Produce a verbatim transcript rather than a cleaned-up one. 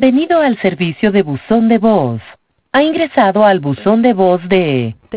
Bienvenido al servicio de buzón de voz. Ha ingresado al buzón de voz de